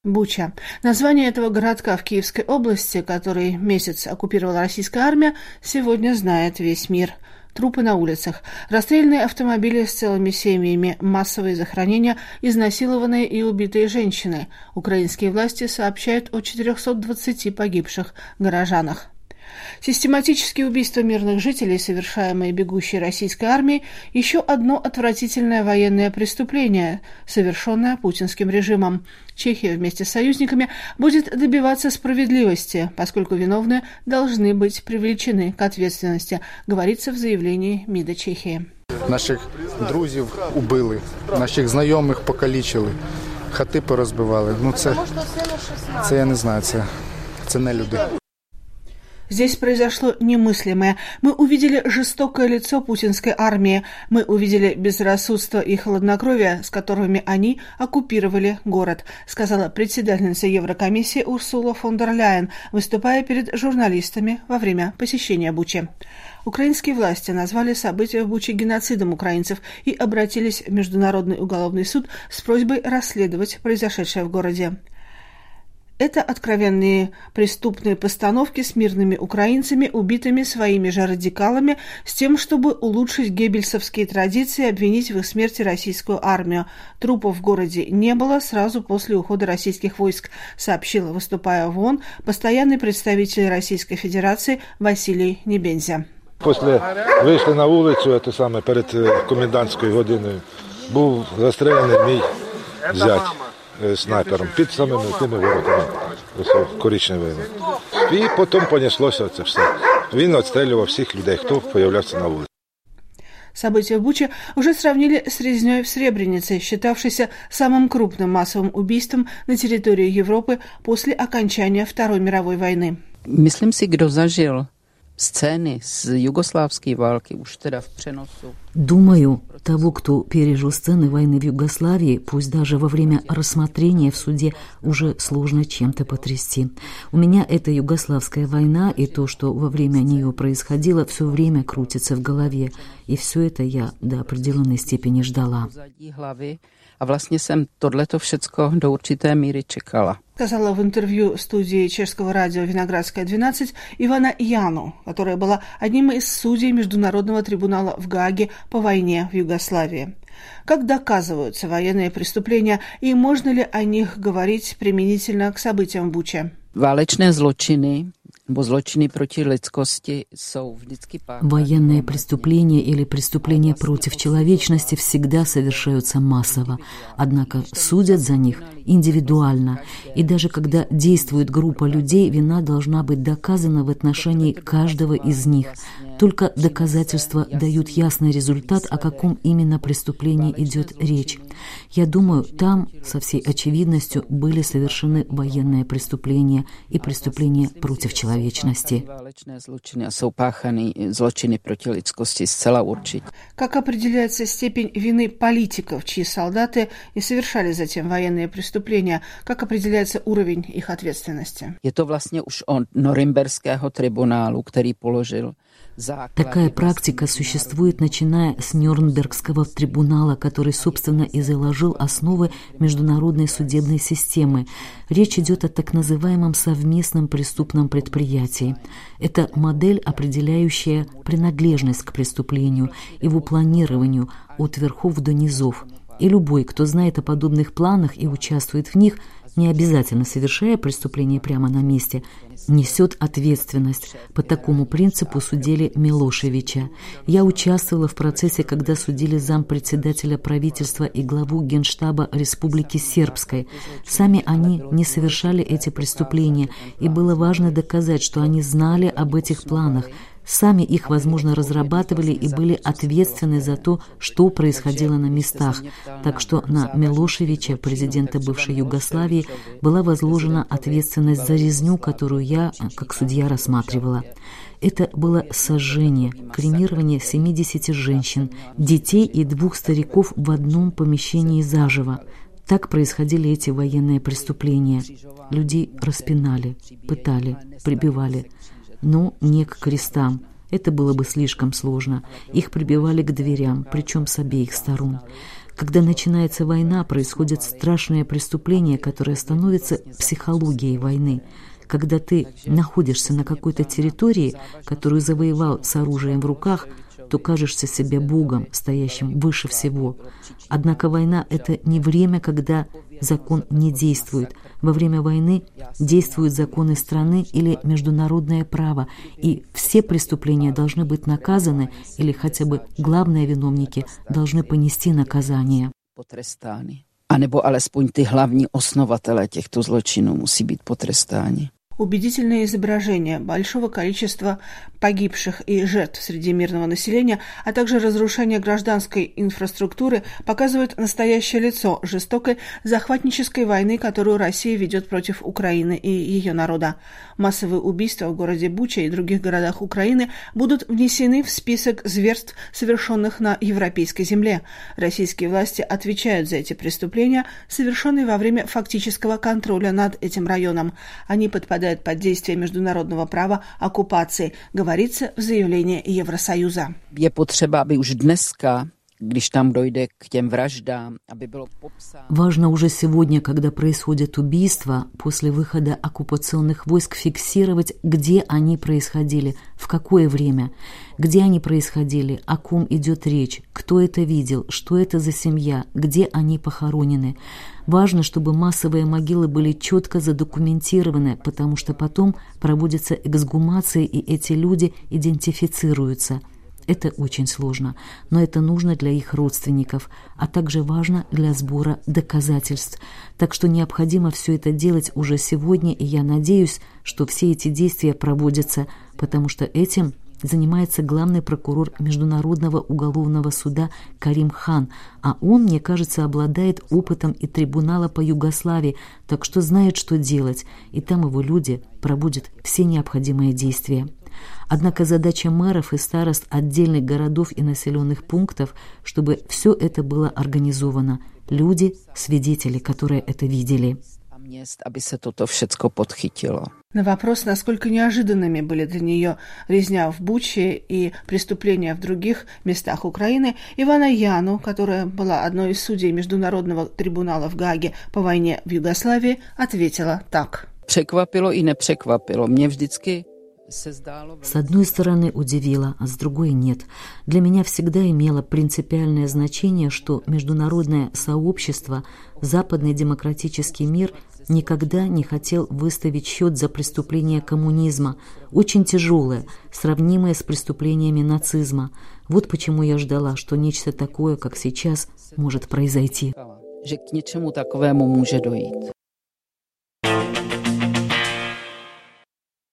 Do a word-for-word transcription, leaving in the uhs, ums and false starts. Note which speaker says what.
Speaker 1: Буча. Название этого городка в Киевской области, который месяц оккупировала российская армия, сегодня знает весь мир. Трупы на улицах, расстрелянные автомобили с целыми семьями, массовые захоронения, изнасилованные и убитые женщины. Украинские власти сообщают о четырехстах двадцати погибших горожанах. Систематические убийства мирных жителей, совершаемые бегущей российской армией, еще одно отвратительное военное преступление, совершенное путинским режимом. Чехия вместе с союзниками будет добиваться справедливости, поскольку виновные должны быть привлечены к ответственности, говорится в заявлении МИДа Чехии.
Speaker 2: Наших друзів убили, наших знайомих покалічили, хати порозбивали. Ну це, це я не знаю, це, це не люди.
Speaker 1: Здесь произошло немыслимое. Мы увидели жестокое лицо путинской армии. Мы увидели безрассудство и хладнокровие, с которыми они оккупировали город, сказала председательница Еврокомиссии Урсула фон дер Ляйен, выступая перед журналистами во время посещения Бучи. Украинские власти назвали события в Буче геноцидом украинцев и обратились в Международный уголовный суд с просьбой расследовать произошедшее в городе. Это откровенные преступные постановки с мирными украинцами, убитыми своими же радикалами, с тем, чтобы улучшить геббельсовские традиции и обвинить в их смерти российскую армию. Трупов в городе не было сразу после ухода российских войск, сообщил, выступая в ООН, постоянный представитель Российской Федерации Василий Небензя.
Speaker 3: После вийшли на вулицю, це саме перед комендантською годиною, був застрелений мій зять снайпером під самими тими воротами коричневими. І потім понеслося це все. Він відстрілював всіх людей, хто появлявся на вулиці.
Speaker 1: События в Буче уже сравнили с резнёй в Сребренице, считавшейся самым крупным массовым убийством на территории Европы после окончания Второй мировой войны.
Speaker 4: Myslím si, kdo zažil сцены с югославской валки, уж тогда в преносу.
Speaker 5: Думаю, того, кто пережил сцены войны в Югославии, пусть даже во время рассмотрения в суде, уже сложно чем-то потрясти. У меня эта югославская война и то, что во время нее происходило, все время крутится в голове. И все это я до определенной степени ждала.
Speaker 4: А vlastně jsem tohleto všecko do určité míry čekala.
Speaker 1: Сказала в интервью студии чешского радио «Виноградская двенадцать» Ивана Яну, которая была одним из судей Международного трибунала в Гааге по войне в Югославии. Как доказываются военные преступления и можно ли о них говорить применительно к событиям в Буче?
Speaker 4: Válečné zločiny
Speaker 5: Военные преступления или преступления против человечности всегда совершаются массово, однако судят за них индивидуально. И даже когда действует группа людей, вина должна быть доказана в отношении каждого из них. Только доказательства дают ясный результат, о каком именно преступлении идет речь. Я думаю, там со всей очевидностью были совершены военные преступления и преступления против человечности.
Speaker 1: Как определяется степень вины политиков, чьи солдаты и совершали затем военные преступления? Как определяется уровень их ответственности?
Speaker 4: Это vlastně už od Norimberského tribunálu, který položil.
Speaker 5: Такая практика существует, начиная с Нюрнбергского трибунала, который, собственно, и заложил основы международной судебной системы. Речь идет о так называемом совместном преступном предприятии. Это модель, определяющая принадлежность к преступлению, его планированию от верхов до низов. И любой, кто знает о подобных планах и участвует в них, не обязательно совершая преступление прямо на месте, несет ответственность. По такому принципу судили Милошевича. Я участвовала в процессе, когда судили зампредседателя правительства и главу Генштаба Республики Сербской. Сами они не совершали эти преступления, и было важно доказать, что они знали об этих планах. Сами их, возможно, разрабатывали и были ответственны за то, что происходило на местах. Так что на Милошевича, президента бывшей Югославии, была возложена ответственность за резню, которую я, как судья, рассматривала. Это было сожжение, кремирование семидесяти женщин, детей и двух стариков в одном помещении заживо. Так происходили эти военные преступления. Людей распинали, пытали, прибивали. Но не к крестам. Это было бы слишком сложно. Их прибивали к дверям, причем с обеих сторон. Когда начинается война, происходят страшные преступления, которые становятся психологией войны. Когда ты находишься на какой-то территории, которую завоевал с оружием в руках, то кажешься себе Богом, стоящим выше всего. Однако война – это не время, когда закон не действует. Во время войны действуют законы страны или международное право, и все преступления должны быть наказаны, или хотя бы главные виновники должны понести наказание.
Speaker 4: A nebo alespoň ty hlavní osnovatele těchto zločinů musí být potrestáni.
Speaker 1: Убедительное изображение большого количества погибших и жертв среди мирного населения, а также разрушение гражданской инфраструктуры показывают настоящее лицо жестокой захватнической войны, которую Россия ведет против Украины и ее народа. Массовые убийства в городе Буча и других городах Украины будут внесены в список зверств, совершенных на европейской земле. Российские власти отвечают за эти преступления, совершенные во время фактического контроля над этим районом. Они подпадают под действие международного права оккупации, говорится в заявлении Евросоюза.
Speaker 4: Je potřeba, aby už dneska, když tam dojde k těm vraždám, aby bylo popsáno.
Speaker 5: Важно уже сегодня, когда происходят убийства, после выхода оккупационных войск фиксировать, где они происходили, в какое время, где они происходили, о ком идет речь, кто это видел, что это за семья, где они похоронены. Важно, чтобы массовые могилы были четко задокументированы, потому что потом проводятся эксгумации, и эти люди идентифицируются. Это очень сложно, но это нужно для их родственников, а также важно для сбора доказательств. Так что необходимо все это делать уже сегодня, и я надеюсь, что все эти действия проводятся, потому что этим занимается главный прокурор Международного уголовного суда Карим Хан, а он, мне кажется, обладает опытом и трибунала по Югославии, так что знает, что делать, и там его люди проводят все необходимые действия. Однако задача мэров и старост отдельных городов и населенных пунктов, чтобы все это было организовано. Люди, свидетели, которые это видели.
Speaker 4: Aby se toto všecko podchytilo.
Speaker 1: На вопрос, насколько неожиданными были для нее резня в Буче и преступления в других местах Украины, Ивана Яну, которая была одной из судей Международного трибунала в Гааге по войне в Югославии, ответила так.
Speaker 4: Překvapilo i nepřekvapilo. Mě vždycky
Speaker 5: С одной стороны удивило, а с другой нет. Для меня всегда имело принципиальное значение, что международное сообщество, западный демократический мир никогда не хотел выставить счет за преступления коммунизма, очень тяжелое, сравнимое с преступлениями нацизма. Вот почему я ждала, что нечто такое, как сейчас, может произойти.
Speaker 4: Že k něčemu takovému může dojít.